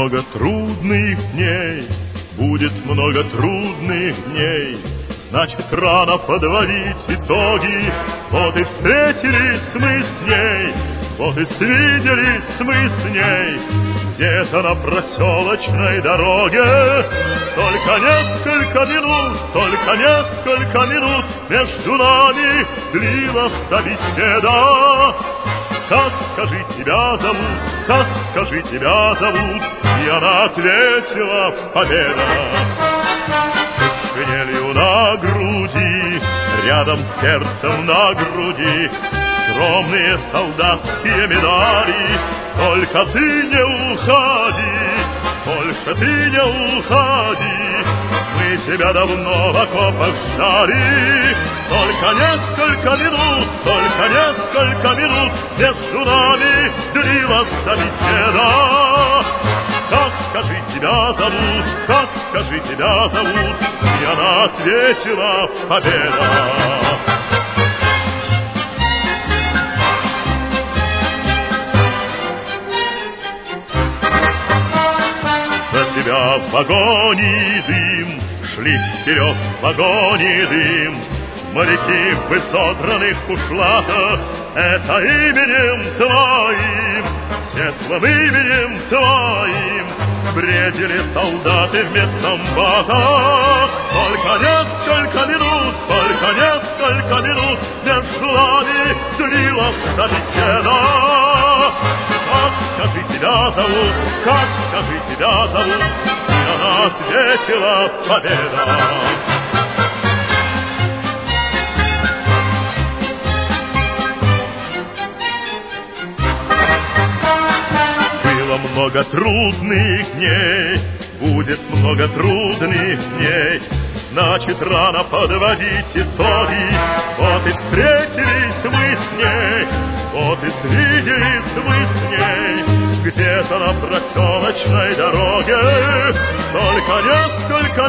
много трудных дней, будет много трудных дней. Значит, рано подводить итоги. Вот и встретились мы с ней, вот и свиделись мы с ней, где-то на проселочной дороге. Только несколько минут между нами длилась та беседа. Как, скажи, тебя зовут, как, скажи, тебя зовут? И она ответила: победа. Шинелью на груди, рядом с сердцем на груди, скромные солдатские медали. Только ты не уходи, больше ты не уходи, мы тебя давно в окопах ждали. Только несколько минут между нами длилась та беседа. Как, скажи, тебя зовут, как, скажи, тебя зовут? И она ответила: победа. За тебя в вагоне дым, шли вперед в вагоне дым. Моряки в изодранных бушлатах, это именем твоим, светлым именем твоим, бредили солдаты в медсамбатах. Только несколько минут между нами длилась та беседа. Как, скажи, тебя зовут, как, скажи, тебя зовут? И она ответила: победа. Было много трудных дней, будет много трудных дней. Значит, рано подводить итоги. Вот и встретились мы с ней, вот и свиделись мы с ней, где-то на проселочной дороге. Только несколько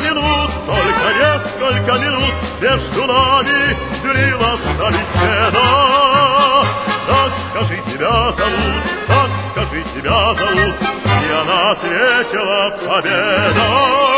минут между нами длилась та беседа. Как, скажи, тебя зовут, как, скажи, тебя зовут? И она ответила: победа.